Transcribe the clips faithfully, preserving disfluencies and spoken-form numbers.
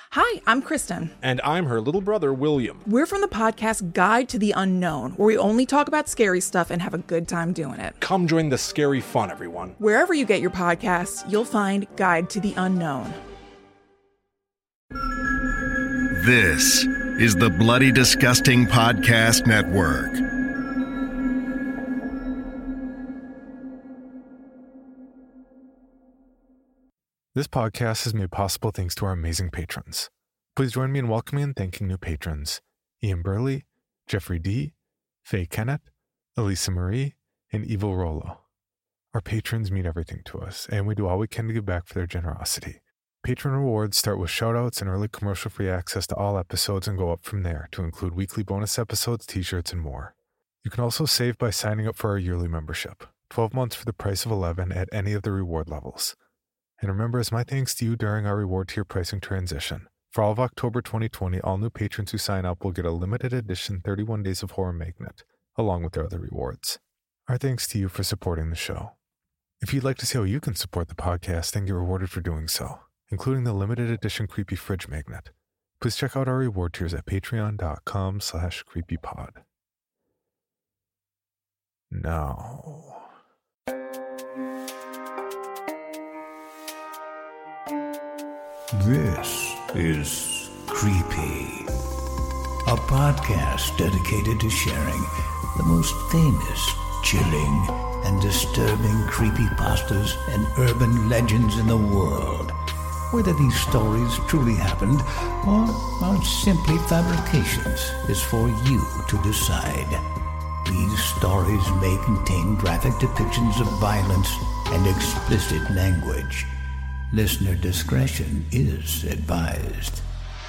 Hi, I'm Kristen. And I'm her little brother, William. We're from the podcast Guide to the Unknown, where we only talk about scary stuff and have a good time doing it. Come join the scary fun, everyone. Wherever you get your podcasts, you'll find Guide to the Unknown. This is the Bloody Disgusting Podcast Network. This podcast is made possible thanks to our amazing patrons. Please join me in welcoming and thanking new patrons: Ian Burley, Jeffrey D., Faye Kennett, Elisa Marie, and Evil Rollo. Our patrons mean everything to us, and we do all we can to give back for their generosity. Patron rewards start with shoutouts and early commercial-free access to all episodes and go up from there to include weekly bonus episodes, t-shirts, and more. You can also save by signing up for our yearly membership, twelve months for the price of eleven at any of the reward levels. And remember, as my thanks to you during our reward tier pricing transition, for all of October twenty twenty, all new patrons who sign up will get a limited edition thirty-one Days of Horror magnet, along with their other rewards. Our thanks to you for supporting the show. If you'd like to see how you can support the podcast and get rewarded for doing so, including the limited edition Creepy Fridge magnet, please check out our reward tiers at patreon.com slash creepypod. Now... This is Creepy, a podcast dedicated to sharing the most famous, chilling, and disturbing creepypastas and urban legends in the world. Whether these stories truly happened or are simply fabrications is for you to decide. These stories may contain graphic depictions of violence and explicit language. Listener discretion is advised.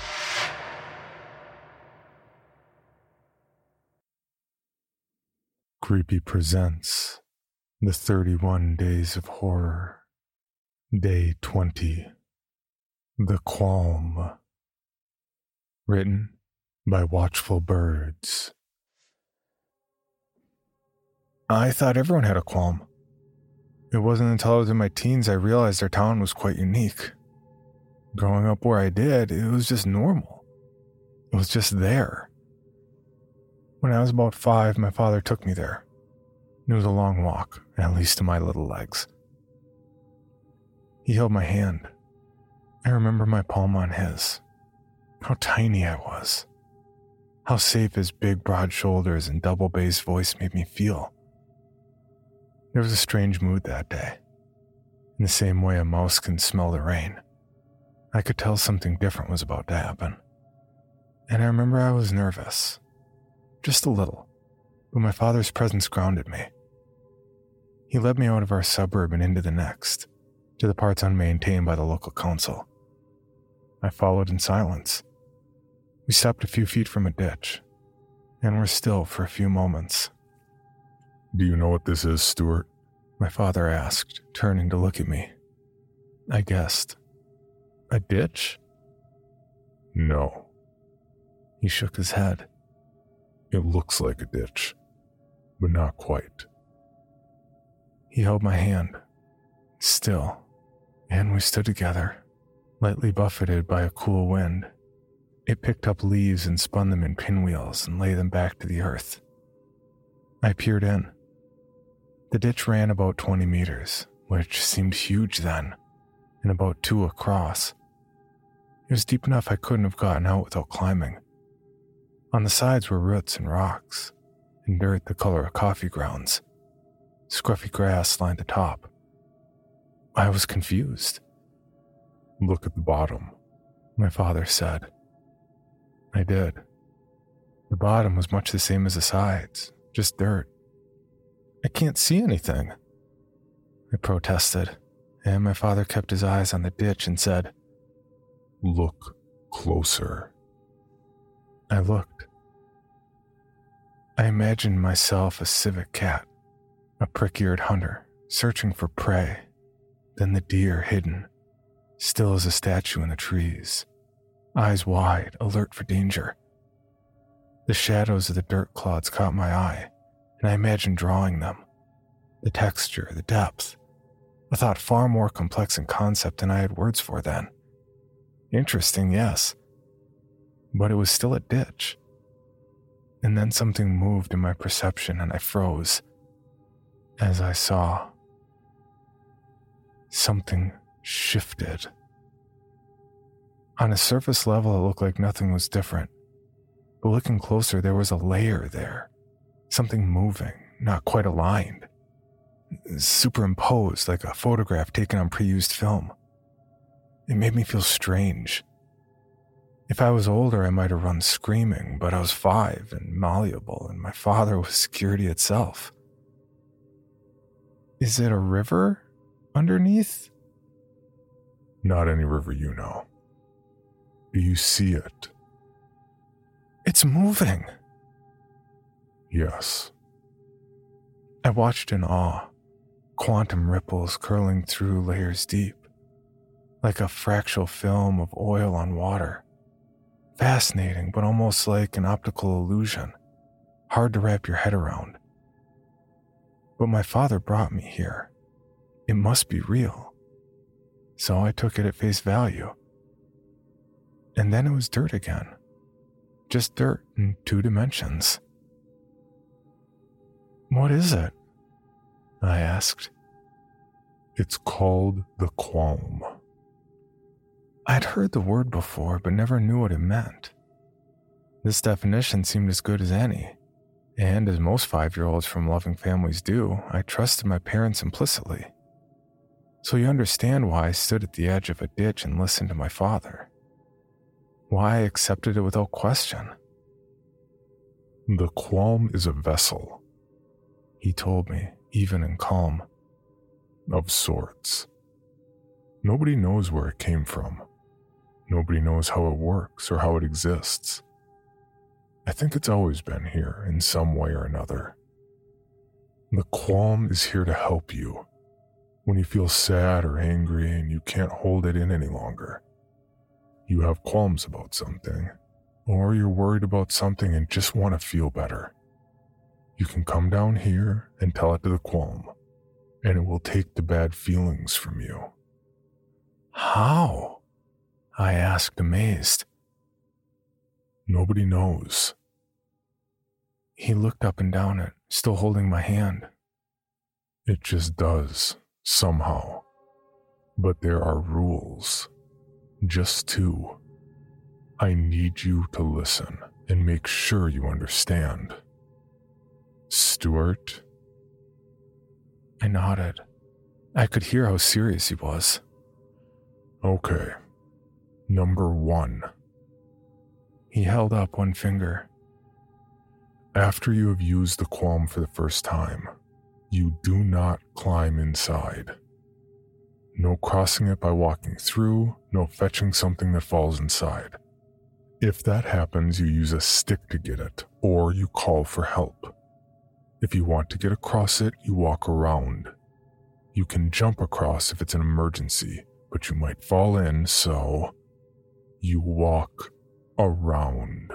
Creepy presents The thirty-one Days of Horror, Day twenty, The Qualm. Written by Watchful Birds. I thought everyone had a qualm. It wasn't until I was in my teens I realized our town was quite unique. Growing up where I did, it was just normal. It was just there. When I was about five, my father took me there. It was a long walk, at least to my little legs. He held my hand. I remember my palm on his. How tiny I was. How safe his big, broad shoulders and double bass voice made me feel. There was a strange mood that day. In the same way a mouse can smell the rain, I could tell something different was about to happen. And I remember I was nervous. Just a little, but my father's presence grounded me. He led me out of our suburb and into the next, to the parts unmaintained by the local council. I followed in silence. We stopped a few feet from a ditch, and were still for a few moments. Do you know what this is, Stuart? My father asked, turning to look at me. I guessed. A ditch? No. He shook his head. It looks like a ditch, but not quite. He held my hand, still, and we stood together, lightly buffeted by a cool wind. It picked up leaves and spun them in pinwheels and lay them back to the earth. I peered in. The ditch ran about twenty meters, which seemed huge then, and about two across. It was deep enough I couldn't have gotten out without climbing. On the sides were roots and rocks, and dirt the color of coffee grounds. Scruffy grass lined the top. I was confused. Look at the bottom, my father said. I did. The bottom was much the same as the sides, just dirt. I can't see anything, I protested, and my father kept his eyes on the ditch and said, Look closer. I looked. I imagined myself a civet cat, a prick-eared hunter, searching for prey, then the deer hidden, still as a statue in the trees, eyes wide, alert for danger. The shadows of the dirt clods caught my eye, and I imagined drawing them. The texture, the depth, a thought far more complex in concept than I had words for then. Interesting, yes. But it was still a ditch. And then something moved in my perception and I froze as I saw something shifted. On a surface level, it looked like nothing was different. But looking closer, there was a layer there. Something moving, not quite aligned. Superimposed like a photograph taken on pre-used film. It made me feel strange. If I was older, I might have run screaming, but I was five and malleable, and my father was security itself. Is it a river underneath? Not any river you know. Do you see it? It's moving. Yes. I watched in awe, quantum ripples curling through layers deep, like a fractal film of oil on water. Fascinating, but almost like an optical illusion, hard to wrap your head around. But my father brought me here. It must be real. So I took it at face value. And then it was dirt again. Just dirt in two dimensions. What is it? I asked. It's called the Qualm. I'd heard the word before, but never knew what it meant. This definition seemed as good as any, and as most five-year-olds from loving families do, I trusted my parents implicitly. So you understand why I stood at the edge of a ditch and listened to my father. Why I accepted it without question. The Qualm is a vessel, he told me, even in calm. Of sorts. Nobody knows where it came from. Nobody knows how it works or how it exists. I think it's always been here in some way or another. The Qualm is here to help you when you feel sad or angry and you can't hold it in any longer. You have qualms about something, or you're worried about something and just want to feel better. You can come down here and tell it to the Qualm, and it will take the bad feelings from you. How? I asked, amazed. Nobody knows. He looked up and down it, still holding my hand. It just does, somehow. But there are rules. Just two. I need you to listen and make sure you understand. Stuart? I nodded. I could hear how serious he was. Okay. Number one. He held up one finger. After you have used the Qualm for the first time, you do not climb inside. No crossing it by walking through, no fetching something that falls inside. If that happens, you use a stick to get it, or you call for help. If you want to get across it, you walk around. You can jump across if it's an emergency, but you might fall in, so you walk around.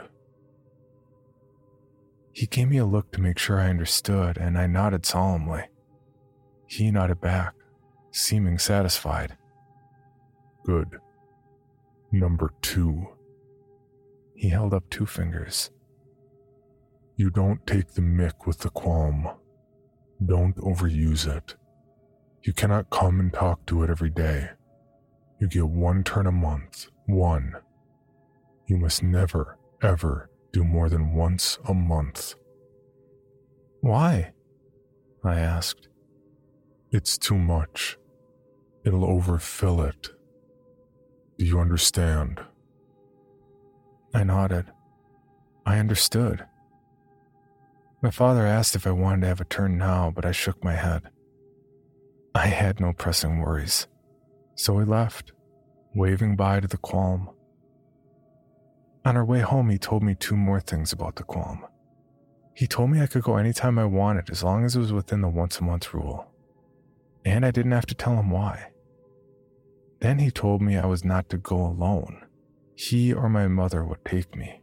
He gave me a look to make sure I understood, and I nodded solemnly. He nodded back, seeming satisfied. Good. Number two. He held up two fingers. You don't take the mick with the Qualm. Don't overuse it. You cannot come and talk to it every day. You get one turn a month. One. You must never, ever do more than once a month. Why? I asked. It's too much. It'll overfill it. Do you understand? I nodded. I understood. My father asked if I wanted to have a turn now, but I shook my head. I had no pressing worries, so we left, waving bye to the Qualm. On our way home, he told me two more things about the Qualm. He told me I could go anytime I wanted as long as it was within the once-a-month rule, and I didn't have to tell him why. Then he told me I was not to go alone. He or my mother would take me.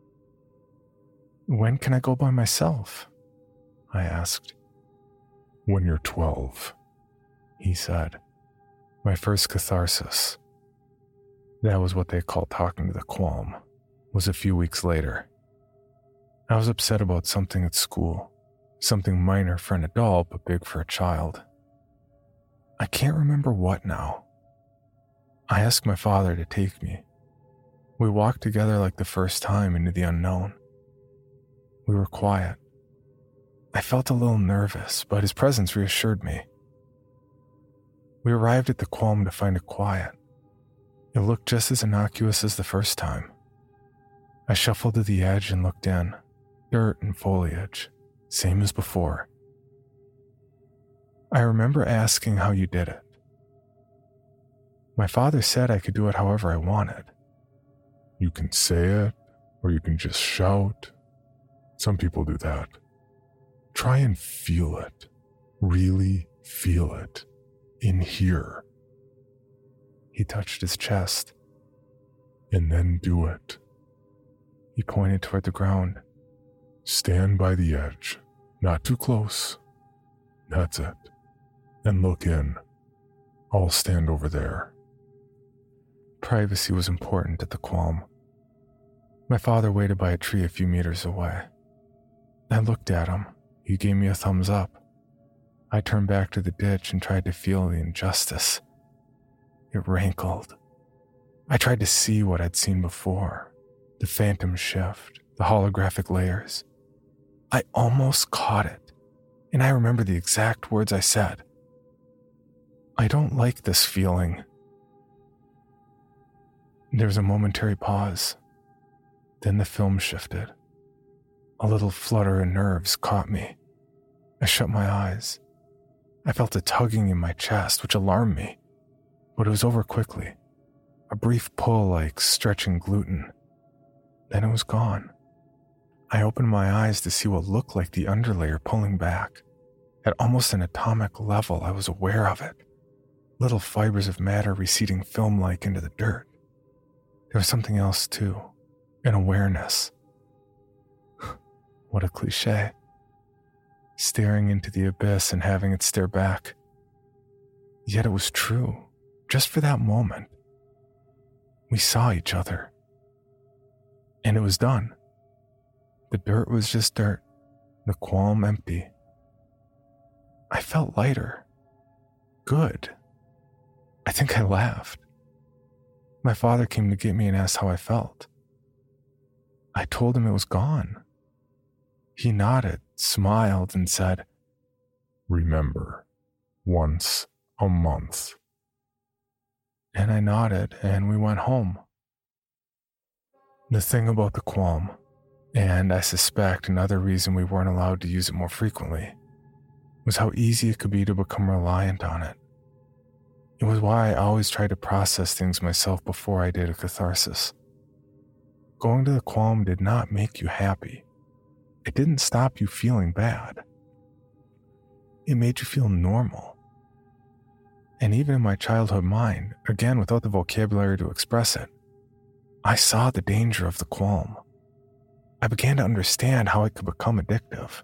When can I go by myself? I asked. When you're twelve. He said. My first catharsis. That was what they called talking to the qualm. Was a few weeks later. I was upset about something at school. Something minor for an adult, but big for a child. I can't remember what now. I asked my father to take me. We walked together like the first time into the unknown. We were quiet. I felt a little nervous, but his presence reassured me. We arrived at the qualm to find it quiet. It looked just as innocuous as the first time. I shuffled to the edge and looked in. Dirt and foliage, same as before. I remember asking how you did it. My father said I could do it however I wanted. You can say it, or you can just shout. Some people do that. Try and feel it. Really feel it. In here. He touched his chest. And then do it. He pointed toward the ground. Stand by the edge. Not too close. That's it. And look in. I'll stand over there. Privacy was important at the qualm. My father waited by a tree a few meters away. I looked at him. He gave me a thumbs up. I turned back to the ditch and tried to feel the injustice. It rankled. I tried to see what I'd seen before. The phantom shift, the holographic layers. I almost caught it, and I remember the exact words I said. I don't like this feeling. There was a momentary pause. Then the film shifted. A little flutter of nerves caught me. I shut my eyes. I felt a tugging in my chest, which alarmed me, but it was over quickly. A brief pull like stretching gluten. Then it was gone. I opened my eyes to see what looked like the underlayer pulling back. At almost an atomic level, I was aware of it. Little fibers of matter receding film-like into the dirt. There was something else too. An awareness. What a cliche. Staring into the abyss and having it stare back. Yet it was true. Just for that moment. We saw each other. And it was done. The dirt was just dirt, the qualm empty. I felt lighter. Good. I think I laughed. My father came to get me and asked how I felt. I told him it was gone. He nodded, smiled, and said, Remember, once a month. And I nodded, and we went home. The thing about the qualm, and I suspect another reason we weren't allowed to use it more frequently, was how easy it could be to become reliant on it. It was why I always tried to process things myself before I did a catharsis. Going to the qualm did not make you happy. It didn't stop you feeling bad. It made you feel normal. And even in my childhood mind, again without the vocabulary to express it, I saw the danger of the qualm. I began to understand how it could become addictive.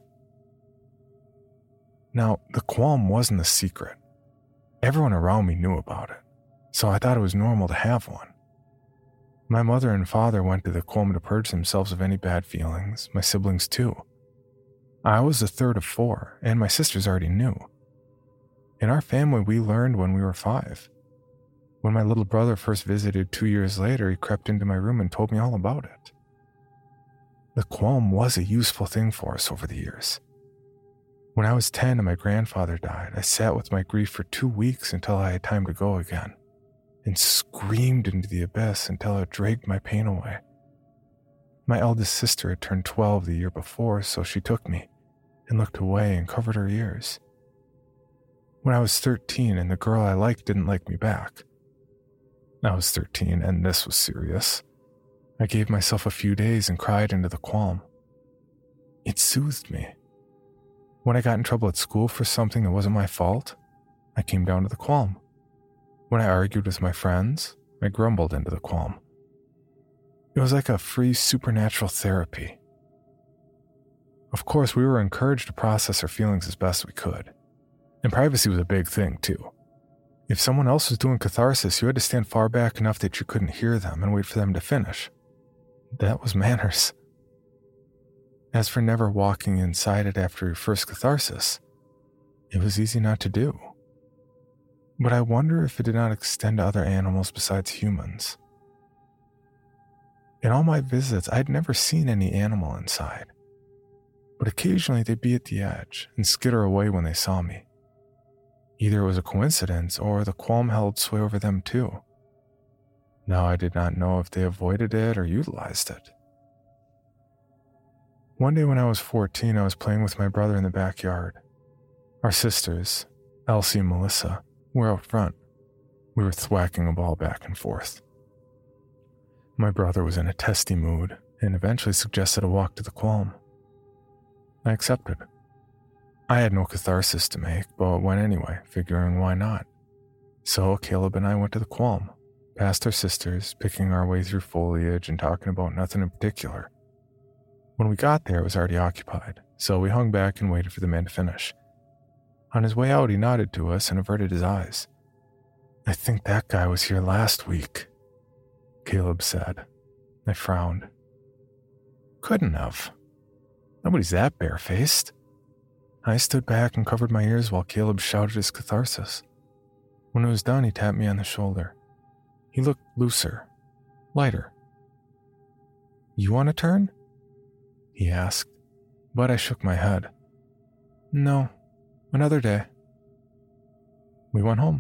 Now, the qualm wasn't a secret. Everyone around me knew about it, so I thought it was normal to have one. My mother and father went to the qualm to purge themselves of any bad feelings, my siblings too. I was the third of four, and my sisters already knew. In our family, we learned when we were five. When my little brother first visited two years later, he crept into my room and told me all about it. The qualm was a useful thing for us over the years. When I was ten and my grandfather died, I sat with my grief for two weeks until I had time to go again, and screamed into the abyss until it dragged my pain away. My eldest sister had turned twelve the year before, so she took me and looked away and covered her ears. When I was thirteen and the girl I liked didn't like me back. I was thirteen and this was serious. I gave myself a few days and cried into the qualm. It soothed me. When I got in trouble at school for something that wasn't my fault, I came down to the qualm. When I argued with my friends, I grumbled into the qualm. It was like a free supernatural therapy. Of course, we were encouraged to process our feelings as best we could. And privacy was a big thing, too. If someone else was doing catharsis, you had to stand far back enough that you couldn't hear them and wait for them to finish. That was manners. As for never walking inside it after your first catharsis, it was easy not to do. But I wonder if it did not extend to other animals besides humans. In all my visits, I'd never seen any animal inside, but occasionally they'd be at the edge and skitter away when they saw me. Either it was a coincidence or the qualm held sway over them too. Now I did not know if they avoided it or utilized it. One day when I was fourteen, I was playing with my brother in the backyard. Our sisters, Elsie and Melissa, were out front. We were thwacking a ball back and forth. My brother was in a testy mood and eventually suggested a walk to the qualm. I accepted. I had no catharsis to make, but went anyway, figuring why not. So Caleb and I went to the qualm, past our sisters, picking our way through foliage and talking about nothing in particular. When we got there, it was already occupied, so we hung back and waited for the man to finish. On his way out, he nodded to us and averted his eyes. "I think that guy was here last week," Caleb said. I frowned. "Couldn't have. Nobody's that barefaced." I stood back and covered my ears while Caleb shouted his catharsis. When it was done, he tapped me on the shoulder. He looked looser, lighter. "You want a turn?" he asked, but I shook my head. "No. Another day." We went home.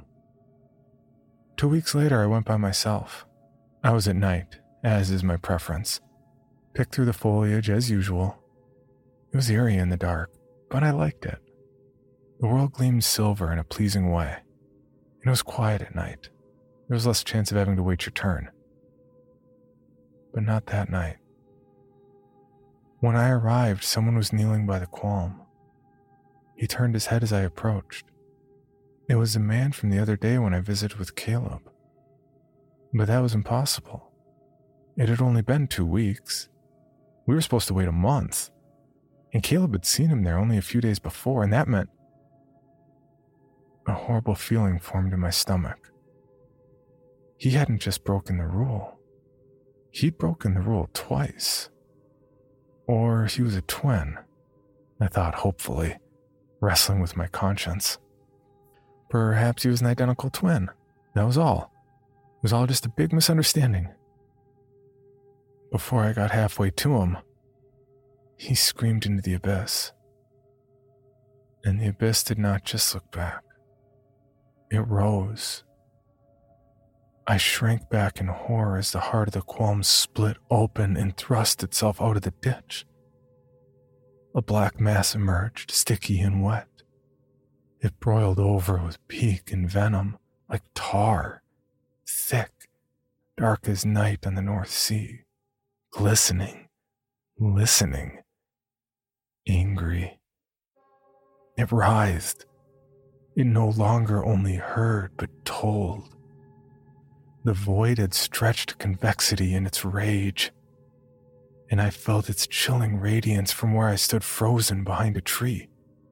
Two weeks later, I went by myself. I was at night, as is my preference. Picked through the foliage as usual. It was eerie in the dark, but I liked it. The world gleamed silver in a pleasing way, and it was quiet at night. There was less chance of having to wait your turn. But not that night. When I arrived, someone was kneeling by the qualm. He turned his head as I approached. It was the man from the other day when I visited with Caleb. But that was impossible. It had only been two weeks. We were supposed to wait a month. And Caleb had seen him there only a few days before, and that meant... A horrible feeling formed in my stomach. He hadn't just broken the rule. He'd broken the rule twice. Or he was a twin, I thought hopefully, wrestling with my conscience. Perhaps he was an identical twin. That was all. It was all just a big misunderstanding. Before I got halfway to him, he screamed into the abyss. And the abyss did not just look back. It rose. I shrank back in horror as the heart of the qualm split open and thrust itself out of the ditch. A black mass emerged, sticky and wet. It broiled over with beak and venom, like tar, thick, dark as night on the North Sea, glistening, listening, angry. It writhed. It no longer only heard, but told. The void had stretched convexity in its rage, and I felt its chilling radiance from where I stood frozen behind a tree.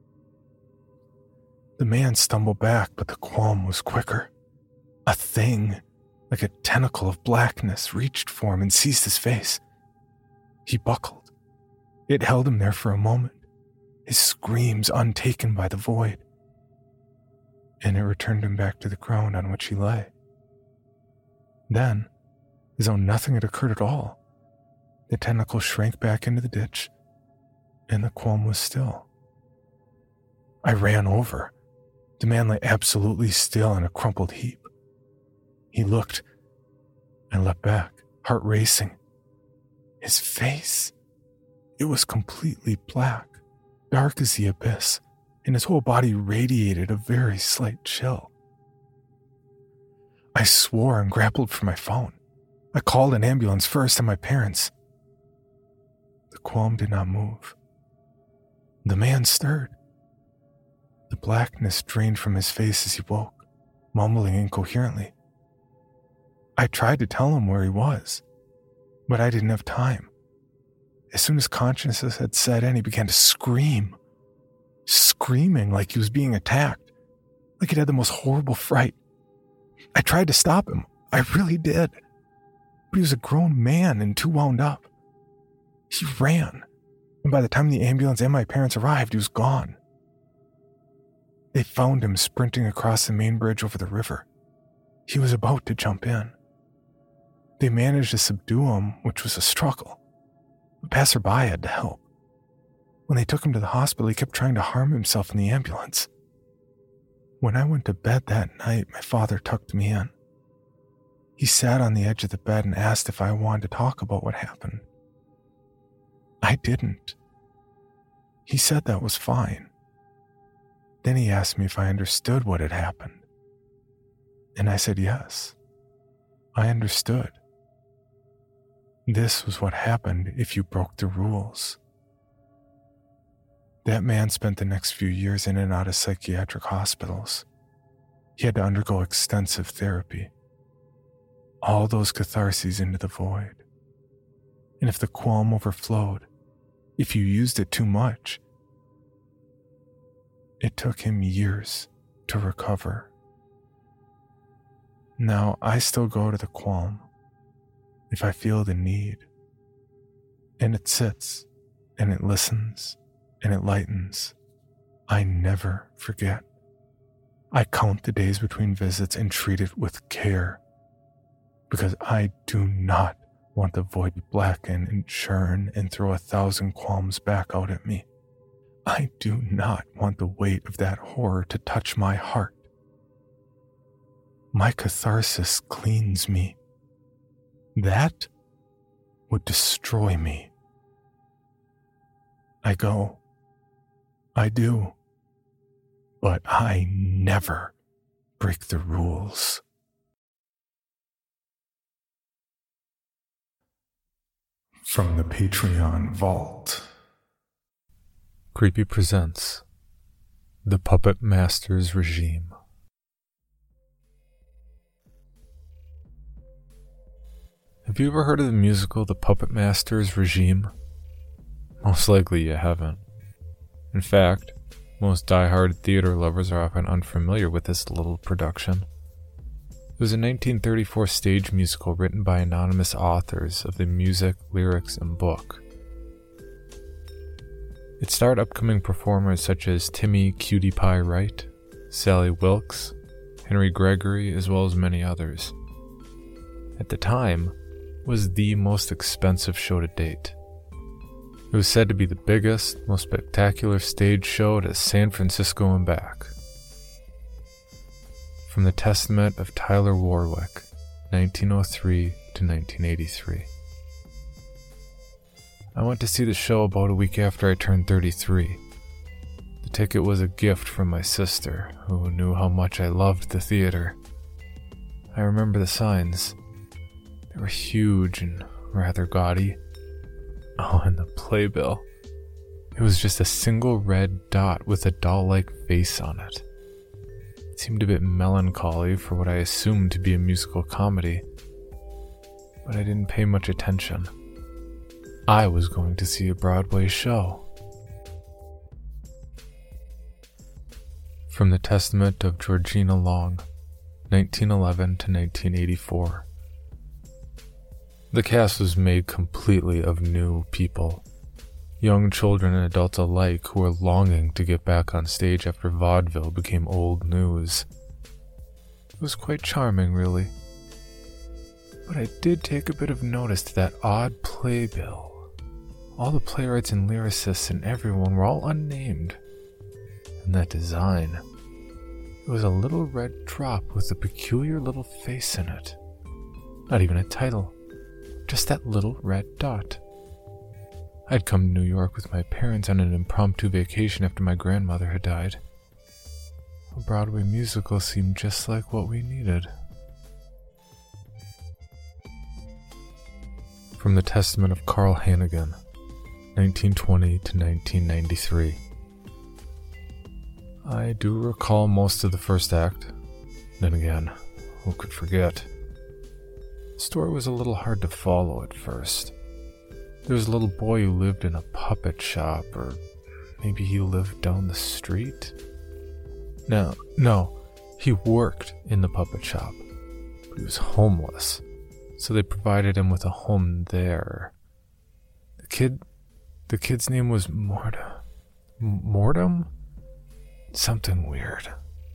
The man stumbled back, but the qualm was quicker. A thing, like a tentacle of blackness, reached for him and seized his face. He buckled. It held him there for a moment, his screams untaken by the void. And it returned him back to the ground on which he lay. Then, as though nothing had occurred at all, the tentacle shrank back into the ditch, and the qualm was still. I ran over. The man lay absolutely still in a crumpled heap. He looked and leapt back, heart racing. His face, it was completely black, dark as the abyss, and his whole body radiated a very slight chill. I swore and grappled for my phone. I called an ambulance first and my parents. The qualm did not move. The man stirred. The blackness drained from his face as he woke, mumbling incoherently. I tried to tell him where he was, but I didn't have time. As soon as consciousness had set in, he began to scream. Screaming like he was being attacked, like he'd had the most horrible fright. I tried to stop him. I really did. But he was a grown man and too wound up. He ran. And by the time the ambulance and my parents arrived, he was gone. They found him sprinting across the main bridge over the river. He was about to jump in. They managed to subdue him, which was a struggle. A passerby had to help. When they took him to the hospital, he kept trying to harm himself in the ambulance. When I went to bed that night, my father tucked me in. He sat on the edge of the bed and asked if I wanted to talk about what happened. I didn't. He said that was fine. Then he asked me if I understood what had happened. And I said yes. I understood. This was what happened if you broke the rules. That man spent the next few years in and out of psychiatric hospitals. He had to undergo extensive therapy. All those catharses into the void. And if the qualm overflowed, if you used it too much, it took him years to recover. Now I still go to the qualm if I feel the need. And it sits, and it listens, and it lightens. I never forget. I count the days between visits and treat it with care, because I do not want the void to blacken and churn and throw a thousand qualms back out at me. I do not want the weight of that horror to touch my heart. My catharsis cleans me. That would destroy me. I go. I do. But I never break the rules. From the Patreon Vault. Creepy presents The Puppet Master's Regime. Have you ever heard of the musical The Puppet Master's Regime? Most likely you haven't. In fact, most die-hard theater lovers are often unfamiliar with this little production. It was a nineteen thirty-four stage musical written by anonymous authors of the music, lyrics, and book. It starred upcoming performers such as Timmy Cutie Pie Wright, Sally Wilkes, Henry Gregory, as well as many others. At the time, it was the most expensive show to date. It was said to be the biggest, most spectacular stage show to San Francisco and back. From the Testament of Tyler Warwick, nineteen oh three to nineteen eighty-three. I went to see the show about a week after I turned thirty-three. The ticket was a gift from my sister, who knew how much I loved the theater. I remember the signs. They were huge and rather gaudy. Oh, and the playbill. It was just a single red dot with a doll-like face on it. It seemed a bit melancholy for what I assumed to be a musical comedy, but I didn't pay much attention. I was going to see a Broadway show. From the Testament of Georgina Long, nineteen eleven to nineteen eighty-four. The cast was made completely of new people, young children and adults alike who were longing to get back on stage after vaudeville became old news. It was quite charming, really. But I did take a bit of notice to that odd playbill. All the playwrights and lyricists and everyone were all unnamed. And that design. It was a little red drop with a peculiar little face in it. Not even a title. Just that little red dot. I'd come to New York with my parents on an impromptu vacation after my grandmother had died. A Broadway musical seemed just like what we needed. From the Testament of Carl Hannigan, nineteen twenty to nineteen ninety-three. I do recall most of the first act. Then again, who could forget? The story was a little hard to follow at first. There was a little boy who lived in a puppet shop, or maybe he lived down the street? No, no, he worked in the puppet shop. but he was homeless, so they provided him with a home there. The kid, the kid's name was Morta, Mortem? Something weird.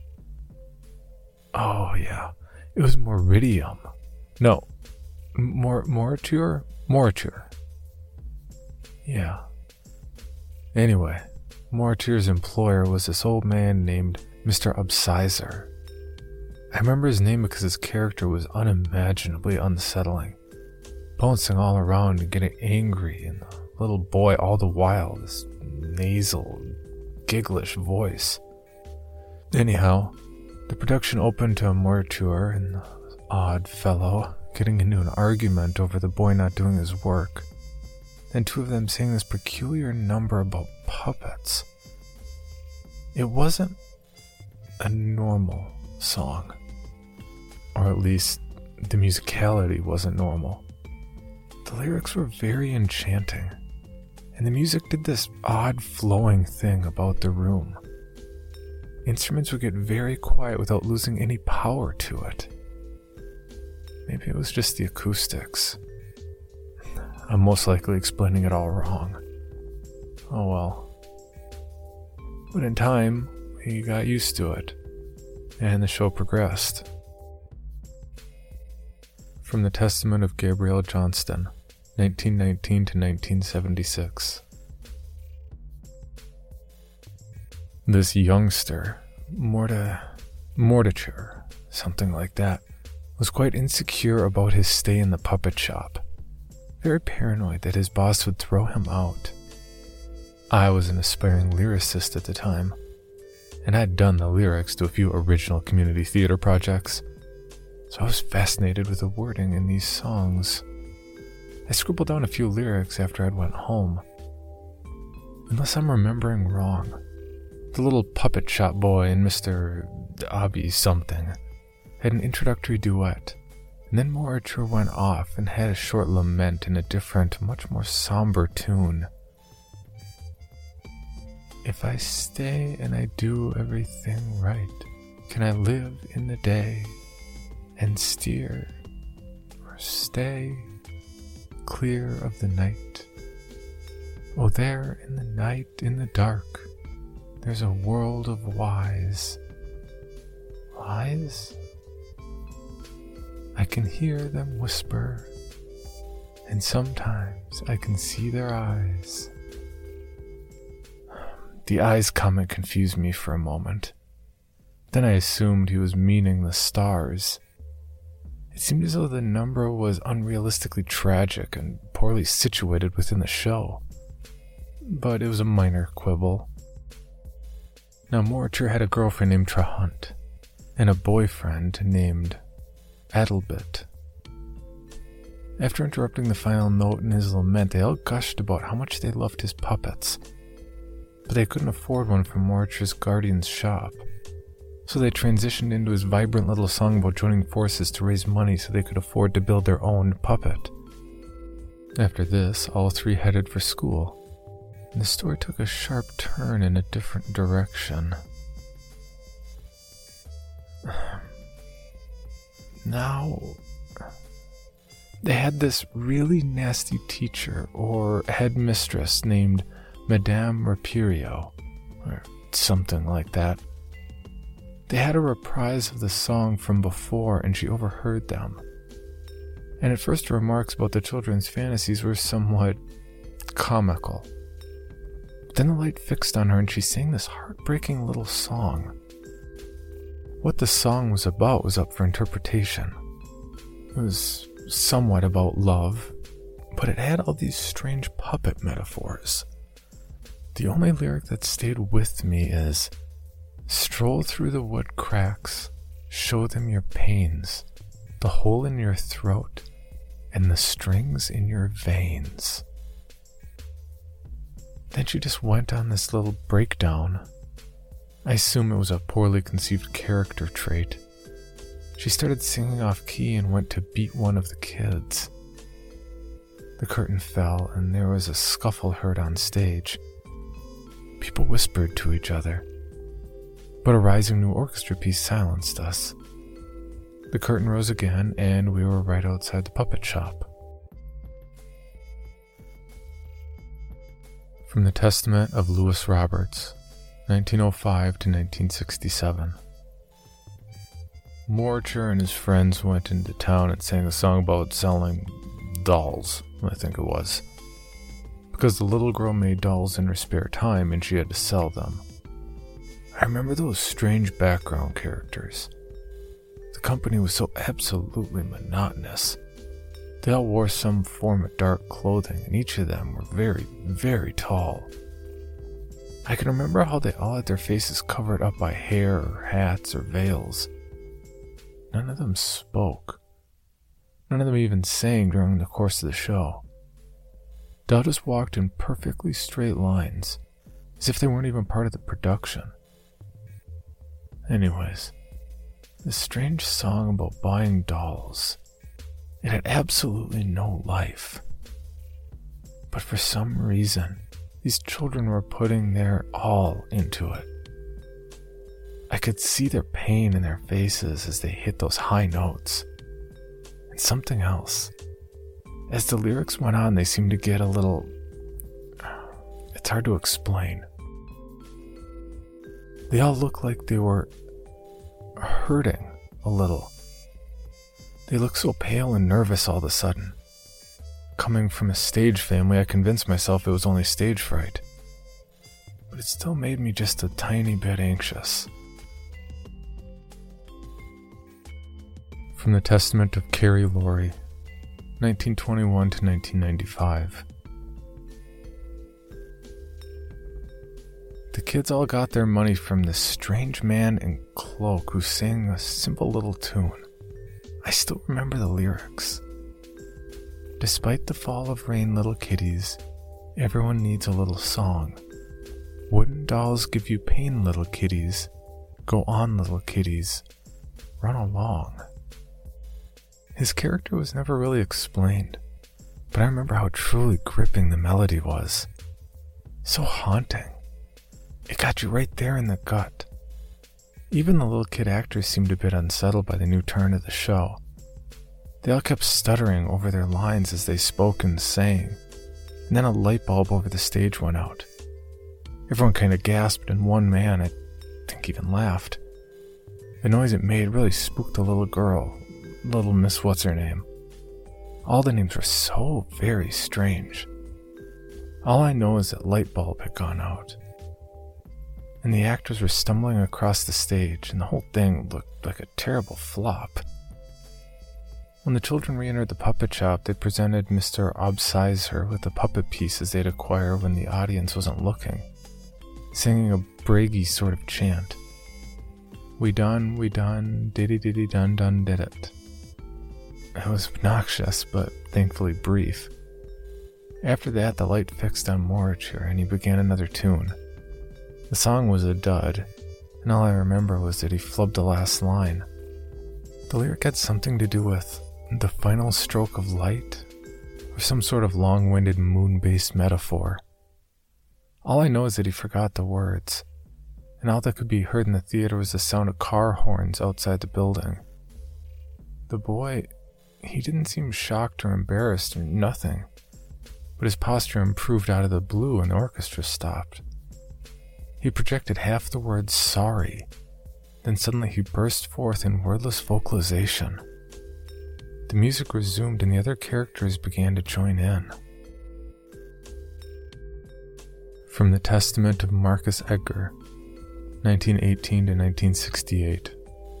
Oh yeah, it was Moridium. No, Mor Moriture? Moriture. Yeah. Anyway, Moriture's employer was this old man named Mister Upsizer. I remember his name because his character was unimaginably unsettling, bouncing all around and getting angry, and the little boy all the while, this nasal, gigglish voice. Anyhow, the production opened to a Moriture and the odd fellow getting into an argument over the boy not doing his work. Then two of them sang this peculiar number about puppets. It wasn't a normal song. Or at least, the musicality wasn't normal. The lyrics were very enchanting, and the music did this odd flowing thing about the room. Instruments would get very quiet without losing any power to it. Maybe it was just the acoustics. I'm most likely explaining it all wrong. Oh well. But in time, we got used to it, and the show progressed. From the Testament of Gabriel Johnston, nineteen nineteen to nineteen seventy-six. This youngster, Morta, Mortiture, something like that, was quite insecure about his stay in the puppet shop. Very paranoid that his boss would throw him out. I was an aspiring lyricist at the time, and I'd done the lyrics to a few original community theater projects, so I was fascinated with the wording in these songs. I scribbled down a few lyrics after I'd went home. Unless I'm remembering wrong, the little puppet shop boy and Mister Obby something had an introductory duet, and then Moriture went off and had a short lament in a different, much more somber tune. If I stay and I do everything right, can I live in the day and steer or stay clear of the night? Oh, there in the night, in the dark, there's a world of wise. Lies? I can hear them whisper, and sometimes I can see their eyes. The eyes comment confused me for a moment. Then I assumed he was meaning the stars. It seemed as though the number was unrealistically tragic and poorly situated within the show. But it was a minor quibble. Now, Moriture had a girlfriend named Trahunt, and a boyfriend named Adelbit. After interrupting the final note in his lament, they all gushed about how much they loved his puppets, but they couldn't afford one from Moriture's guardian's shop, so they transitioned into his vibrant little song about joining forces to raise money so they could afford to build their own puppet. After this, all three headed for school, and the story took a sharp turn in a different direction. Now, they had this really nasty teacher or headmistress named Madame Rapirio, or something like that. They had a reprise of the song from before, and she overheard them. And at first, her remarks about the children's fantasies were somewhat comical. But then the light fixed on her, and she sang this heartbreaking little song. What the song was about was up for interpretation. It was somewhat about love, but it had all these strange puppet metaphors. The only lyric that stayed with me is, "Stroll through the wood cracks, show them your pains, the hole in your throat, and the strings in your veins." Then she just went on this little breakdown. I assume it was a poorly conceived character trait. She started singing off key and went to beat one of the kids. The curtain fell and there was a scuffle heard on stage. People whispered to each other, but a rising new orchestra piece silenced us. The curtain rose again, and we were right outside the puppet shop. From the Testament of Louis Roberts, nineteen oh five to nineteen sixty-seven. Morcher and his friends went into town and sang a song about selling dolls, I think it was, because the little girl made dolls in her spare time and she had to sell them. I remember those strange background characters. The company was so absolutely monotonous. They all wore some form of dark clothing, and each of them were very, very tall. I can remember how they all had their faces covered up by hair or hats or veils. None of them spoke. None of them even sang during the course of the show. They all just walked in perfectly straight lines, as if they weren't even part of the production. Anyways, this strange song about buying dolls, it had absolutely no life. But for some reason, these children were putting their all into it. I could see their pain in their faces as they hit those high notes. And something else. As the lyrics went on, they seemed to get a little... It's hard to explain. They all looked like they were hurting a little. They looked so pale and nervous all of a sudden. Coming from a stage family, I convinced myself it was only stage fright. But it still made me just a tiny bit anxious. From the Testament of Carrie Laurie, nineteen twenty-one to nineteen ninety-five. The kids all got their money from this strange man in cloak who sang a simple little tune. I still remember the lyrics. Despite the fall of rain, little kitties, everyone needs a little song. Wooden dolls give you pain, little kitties. Go on, little kitties. Run along. His character was never really explained, but I remember how truly gripping the melody was. So haunting. It got you right there in the gut. Even the little kid actors seemed a bit unsettled by the new turn of the show. They all kept stuttering over their lines as they spoke and sang, and then a light bulb over the stage went out. Everyone kind of gasped, and one man, I think, even laughed. The noise it made really spooked the little girl, little Miss What's-Her-Name. All the names were so very strange. All I know is that light bulb had gone out, and the actors were stumbling across the stage, and the whole thing looked like a terrible flop. When the children re-entered the puppet shop, they presented Mister Obsizer with the puppet pieces they'd acquire when the audience wasn't looking, singing a braggy sort of chant. We done, we done, diddy diddy dun dun did it. It was obnoxious, but thankfully brief. After that, the light fixed on Morcher, and he began another tune. The song was a dud, and all I remember was that he flubbed the last line. The lyric had something to do with the final stroke of light, or some sort of long-winded moon-based metaphor. All I know is that he forgot the words, and all that could be heard in the theater was the sound of car horns outside the building. The boy, he didn't seem shocked or embarrassed or nothing, but his posture improved out of the blue and the orchestra stopped. He projected half the word sorry, then suddenly he burst forth in wordless vocalization. The music resumed and the other characters began to join in. From the Testament of Marcus Edgar, nineteen eighteen to nineteen sixty-eight.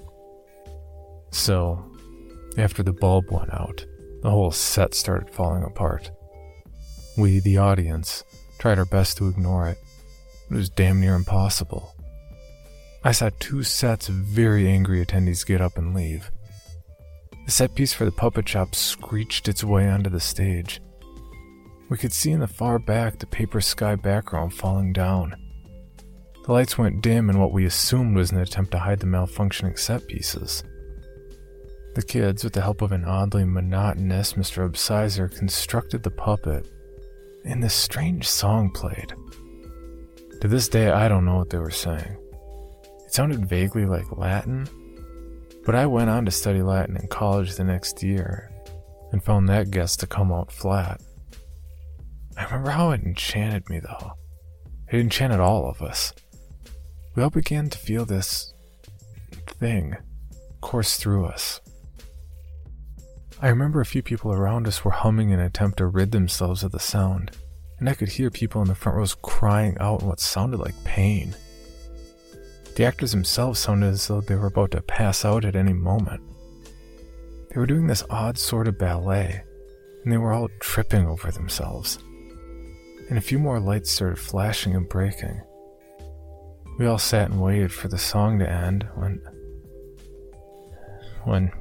So, after the bulb went out, the whole set started falling apart. We, the audience, tried our best to ignore it. It was damn near impossible. I saw two sets of very angry attendees get up and leave. The set piece for the puppet shop screeched its way onto the stage. We could see in the far back the paper sky background falling down. The lights went dim in what we assumed was an attempt to hide the malfunctioning set pieces. The kids, with the help of an oddly monotonous Mister Obsizer, constructed the puppet, and this strange song played. To this day, I don't know what they were saying. It sounded vaguely like Latin, But I went on to study Latin in college the next year and found that guess to come out flat. I remember how it enchanted me, though. It enchanted all of us. We all began to feel this thing course through us. I remember a few people around us were humming in an attempt to rid themselves of the sound, and I could hear people in the front rows crying out in what sounded like pain. The actors themselves sounded as though they were about to pass out at any moment. They were doing this odd sort of ballet, and they were all tripping over themselves. And a few more lights started flashing and breaking. We all sat and waited for the song to end when... When...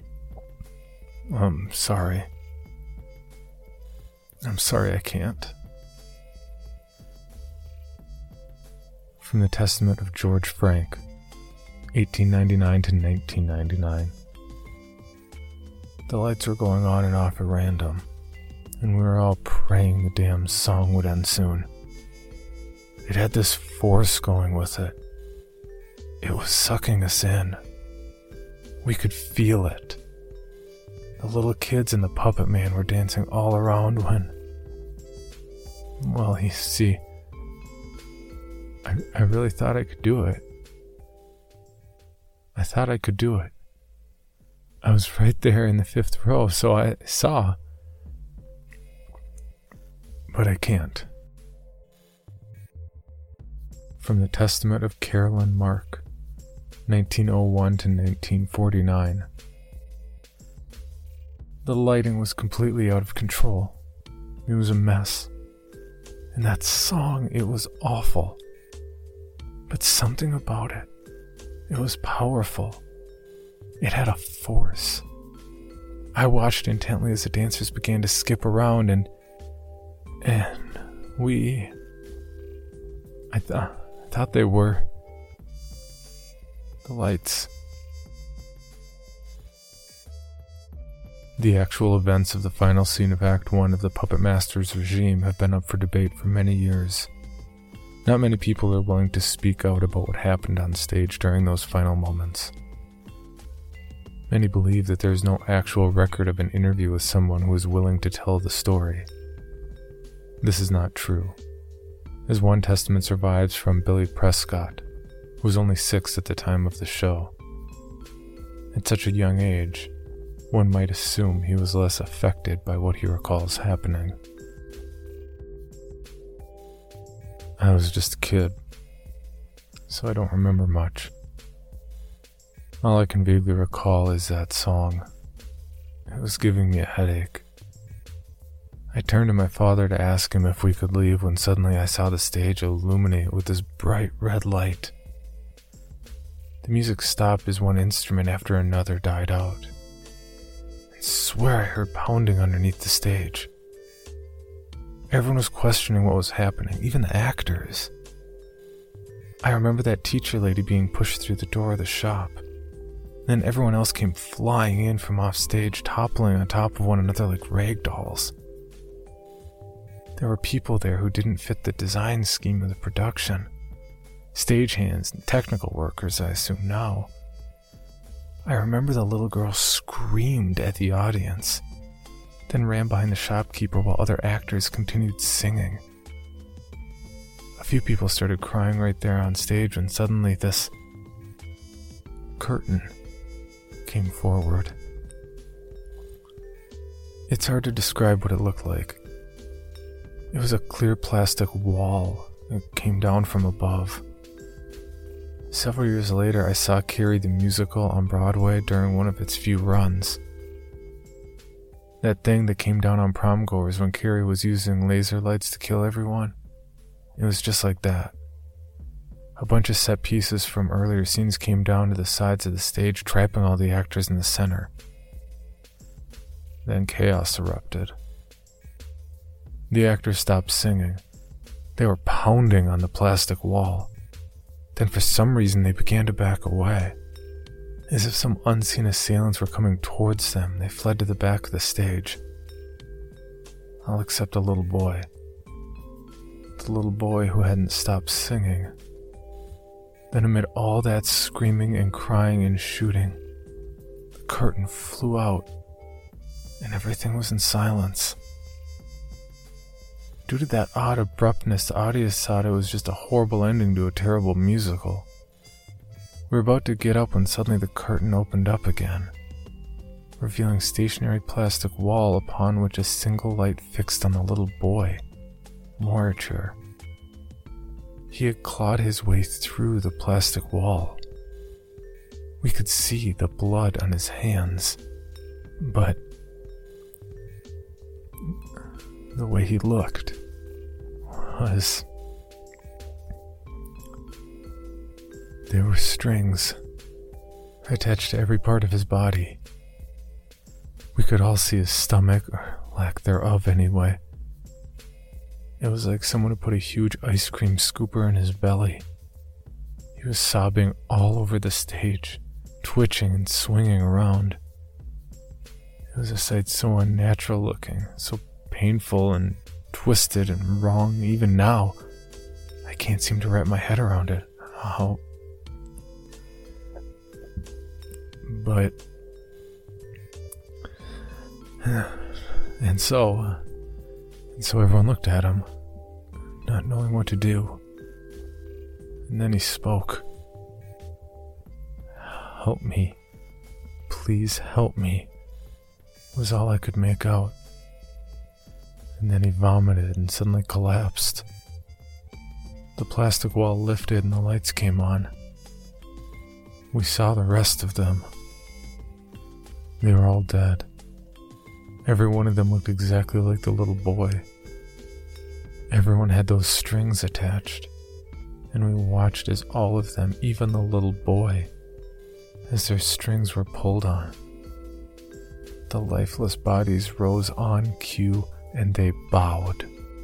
I'm sorry. I'm sorry I can't. From the Testament of George Frank, eighteen ninety-nine to nineteen ninety-nine. The lights were going on and off at random, and we were all praying the damn song would end soon. It had this force going with it. It was sucking us in. We could feel it. The little kids and the puppet man were dancing all around when... Well, you see, I, I really thought I could do it. I thought I could do it. I was right there in the fifth row, so I saw. But I can't. From the Testament of Carolyn Mark, nineteen oh one to nineteen forty-nine. The lighting was completely out of control. It was a mess. And that song, it was awful. But something about it, it was powerful. It had a force. I watched intently as the dancers began to skip around and... And we... I, th- I thought they were... The lights... The actual events of the final scene of Act One of the Puppet Master's regime have been up for debate for many years. Not many people are willing to speak out about what happened on stage during those final moments. Many believe that there is no actual record of an interview with someone who is willing to tell the story. This is not true, as one testament survives from Billy Prescott, who was only six at the time of the show. At such a young age, one might assume he was less affected by what he recalls happening. I was just a kid, so I don't remember much. All I can vaguely recall is that song. It was giving me a headache. I turned to my father to ask him if we could leave when suddenly I saw the stage illuminate with this bright red light. The music stopped as one instrument after another died out. I swear I heard pounding underneath the stage. Everyone was questioning what was happening, even the actors. I remember that teacher lady being pushed through the door of the shop. Then everyone else came flying in from off stage, toppling on top of one another like rag dolls. There were people there who didn't fit the design scheme of the production. Stagehands and technical workers, I assume now. I remember the little girl screamed at the audience, then ran behind the shopkeeper while other actors continued singing. A few people started crying right there on stage when suddenly this curtain came forward. It's hard to describe what it looked like. It was a clear plastic wall that came down from above. Several years later, I saw Carrie the musical on Broadway during one of its few runs. That thing that came down on prom-goers when Carrie was using laser lights to kill everyone. It was just like that. A bunch of set pieces from earlier scenes came down to the sides of the stage, trapping all the actors in the center. Then chaos erupted. The actors stopped singing. They were pounding on the plastic wall. Then for some reason they began to back away. As if some unseen assailants were coming towards them, they fled to the back of the stage. All except a little boy. The little boy who hadn't stopped singing. Then amid all that screaming and crying and shooting, curtain flew out, and everything was in silence. Due to that odd abruptness, the audience thought it was just a horrible ending to a terrible musical. We were about to get up when suddenly the curtain opened up again, revealing a stationary plastic wall upon which a single light fixed on the little boy, Moriture. He had clawed his way through the plastic wall. We could see the blood on his hands, but the way he looked was... There were strings attached to every part of his body. We could all see his stomach, or lack thereof anyway. It was like someone had put a huge ice cream scooper in his belly. He was sobbing all over the stage, twitching and swinging around. It was a sight so unnatural looking, so painful and twisted and wrong. Even now, I can't seem to wrap my head around it. How? But... And so... And so everyone looked at him, not knowing what to do. And then he spoke. "Help me. Please help me," was all I could make out. And then he vomited and suddenly collapsed. The plastic wall lifted and the lights came on. We saw the rest of them. They were all dead. Every one of them looked exactly like the little boy. Everyone had those strings attached, and we watched as all of them, even the little boy, as their strings were pulled on. The lifeless bodies rose on cue, and they bowed.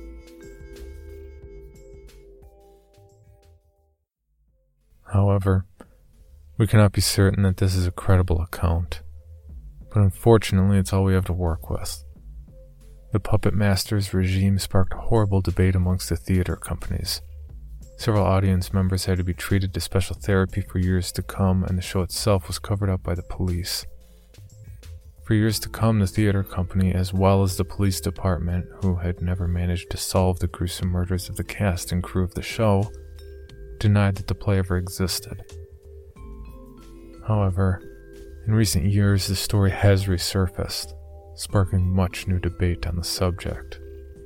However, we cannot be certain that this is a credible account, but unfortunately it's all we have to work with. The puppet master's regime sparked horrible debate amongst the theater companies. Several audience members had to be treated to special therapy for years to come, and the show itself was covered up by the police. For years to come, the theater company, as well as the police department, who had never managed to solve the gruesome murders of the cast and crew of the show, denied that the play ever existed. However, in recent years, the story has resurfaced, sparking much new debate on the subject.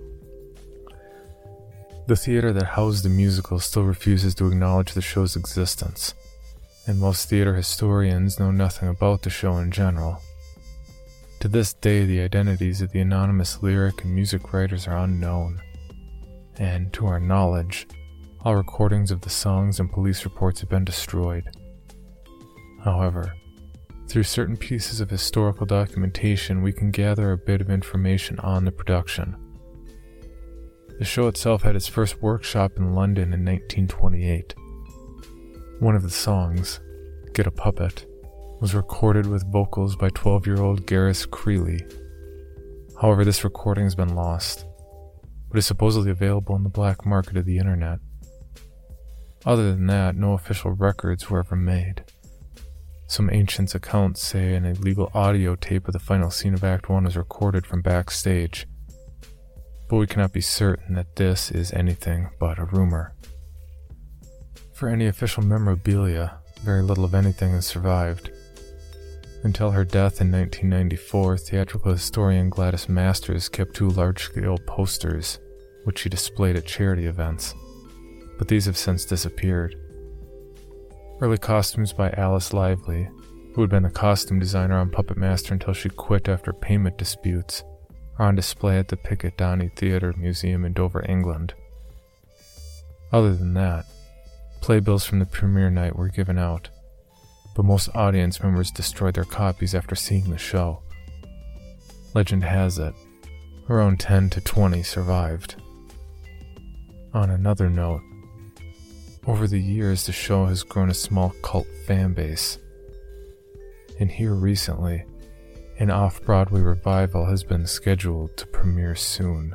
The theater that housed the musical still refuses to acknowledge the show's existence, and most theater historians know nothing about the show in general. To this day, the identities of the anonymous lyric and music writers are unknown, and to our knowledge, all recordings of the songs and police reports have been destroyed. However, through certain pieces of historical documentation, we can gather a bit of information on the production. The show itself had its first workshop in London in nineteen twenty-eight. One of the songs, "Get a Puppet," was recorded with vocals by twelve-year-old Gareth Creeley. However, this recording has been lost, but is supposedly available on the black market of the internet. Other than that, no official records were ever made. Some ancient accounts say an illegal audio tape of the final scene of Act one was recorded from backstage, but we cannot be certain that this is anything but a rumor. For any official memorabilia, very little of anything has survived. Until her death in nineteen ninety-four, theatrical historian Gladys Masters kept two large-scale posters, which she displayed at charity events, but these have since disappeared. Early costumes by Alice Lively, who had been the costume designer on Puppet Master until she quit after payment disputes, are on display at the Piccadilly Theatre Museum in Dover, England. Other than that, playbills from the premiere night were given out, but most audience members destroyed their copies after seeing the show. Legend has it, around ten to twenty survived. On another note, over the years the show has grown a small cult fan base, and here recently, an off-Broadway revival has been scheduled to premiere soon.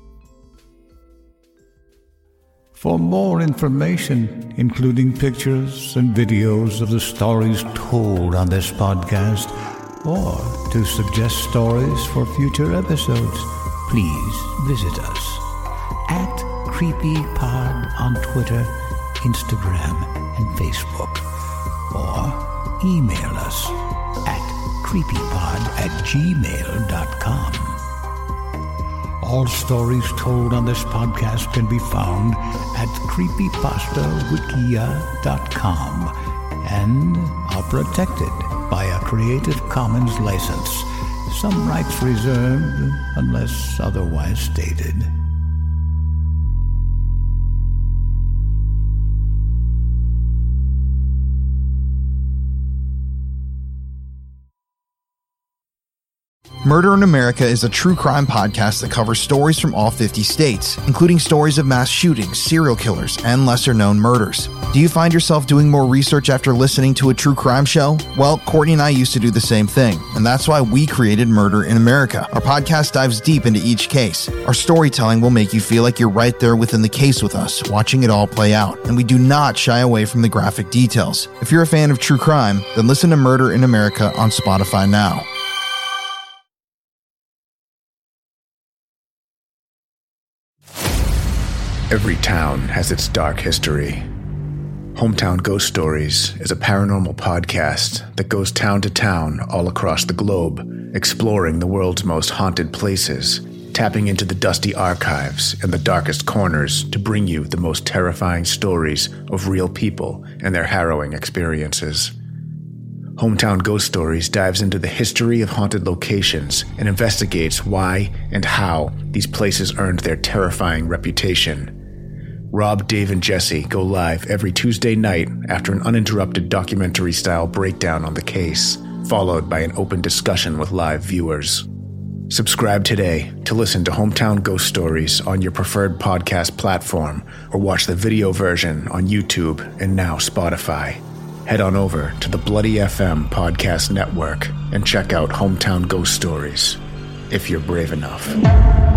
For more information, including pictures and videos of the stories told on this podcast, or to suggest stories for future episodes, please visit us at CreepyPod on Twitter, Instagram, and Facebook, or email us at creepypod at gmail dot com. All stories told on this podcast can be found at creepypasta wikia dot com and are protected by a Creative Commons license. Some rights reserved unless otherwise stated. Murder in America is a true crime podcast that covers stories from all fifty states, including stories of mass shootings, serial killers, and lesser-known murders. Do you find yourself doing more research after listening to a true crime show? Well, Courtney and I used to do the same thing, and that's why we created Murder in America. Our podcast dives deep into each case. Our storytelling will make you feel like you're right there within the case with us, watching it all play out, and we do not shy away from the graphic details. If you're a fan of true crime, then listen to Murder in America on Spotify now. Every town has its dark history. Hometown Ghost Stories is a paranormal podcast that goes town to town all across the globe, exploring the world's most haunted places, tapping into the dusty archives and the darkest corners to bring you the most terrifying stories of real people and their harrowing experiences. Hometown Ghost Stories dives into the history of haunted locations and investigates why and how these places earned their terrifying reputation. Rob, Dave, and Jesse go live every Tuesday night after an uninterrupted documentary-style breakdown on the case, followed by an open discussion with live viewers. Subscribe today to listen to Hometown Ghost Stories on your preferred podcast platform, or watch the video version on YouTube and now Spotify. Head on over to the Bloody F M Podcast Network and check out Hometown Ghost Stories, if you're brave enough.